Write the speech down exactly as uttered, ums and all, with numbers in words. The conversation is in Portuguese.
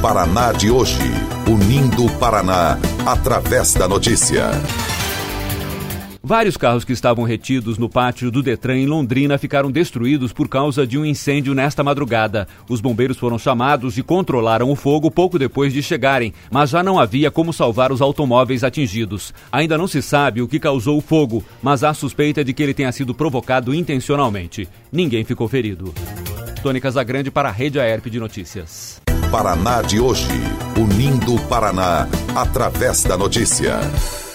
Paraná de hoje, unindo o Paraná através da notícia. Vários carros que estavam retidos no pátio do Detran em Londrina ficaram destruídos por causa de um incêndio nesta madrugada. Os bombeiros foram chamados e controlaram o fogo pouco depois de chegarem, mas já não havia como salvar os automóveis atingidos. Ainda não se sabe o que causou o fogo, mas há suspeita de que ele tenha sido provocado intencionalmente. Ninguém ficou ferido. Tony Casagrande para a Rede Aerp de Notícias. Paraná de hoje, unindo o Paraná através da notícia.